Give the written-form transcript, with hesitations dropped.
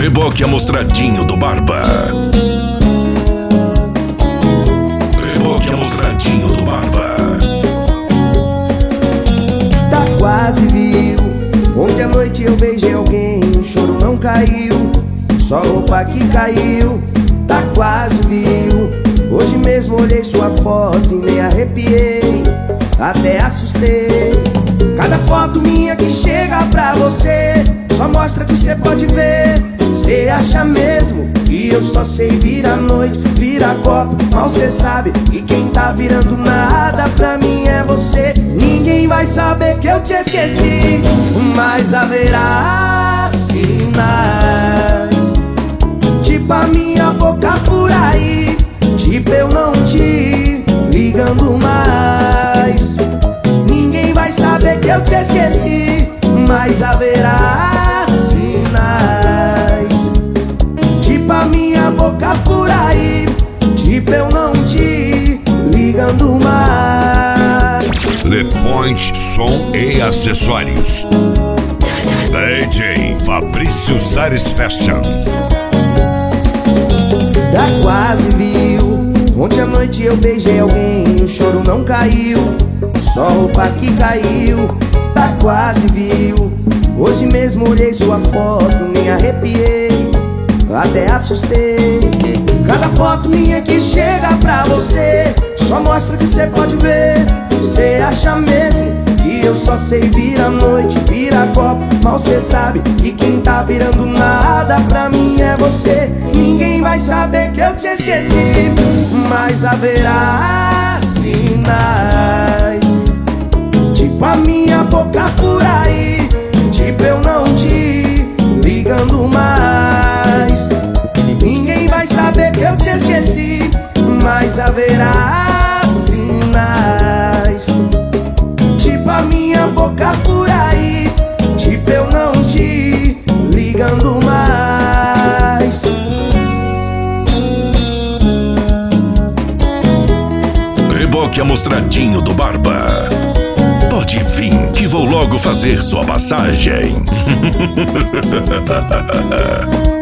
Reboque amostradinho do Barba. Reboque amostradinho do Barba. Tá quase viu. Ontem à noite eu beijei alguém, o choro não caiu, só roupa que caiu. Tá quase viu. Hoje mesmo olhei sua foto e nem arrepiei, até assustei. Cada foto minha que chega pra você só mostra que você pode ver. Cê acha mesmo que eu só sei virar noite, virar copo, mal cê sabe. E quem tá virando nada pra mim é você. Ninguém vai saber que eu te esqueci, mas haverá sinais, tipo a minha boca por aí, tipo eu não te ligando mais. Ninguém vai saber que eu te esqueci, mas haverá sinais, tipo a minha boca por aí, tipo eu não te ligando mais. Le Point Som e Acessórios. DJ Fabrício Sares Fashion. Tá quase viu. Ontem à noite eu beijei alguém, o choro não caiu, só roupa que caiu. Tá quase viu. Hoje mesmo olhei sua foto, nem arrepiei, até assustei. Cada foto minha que chega pra você só mostra que você pode ver. Você acha mesmo que eu só sei virar noite, virar copo, mal cê sabe que quem tá virando nada pra mim é você. Ninguém vai saber que eu te esqueci, mas haverá sinais, tipo a minha boca por aí, tipo eu não te ligando mais. Ninguém vai saber que eu te esqueci, mas haverá sinais, tipo a minha boca por aí, tipo eu não te ligando mais. Reboque amostradinho do Barba. Pode vir que vou logo fazer sua passagem.